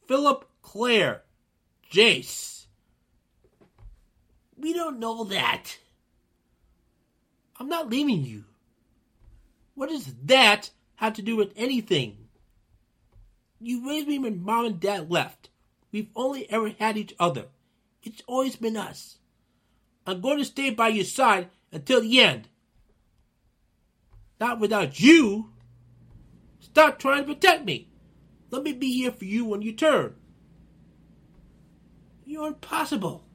Philip, Claire, Jace. We don't know that. I'm not leaving you. What does that have to do with anything? You raised me when Mom and Dad left. We've only ever had each other. It's always been us. I'm going to stay by your side until the end. Not without you. Stop trying to protect me. Let me be here for you when you turn. You're impossible.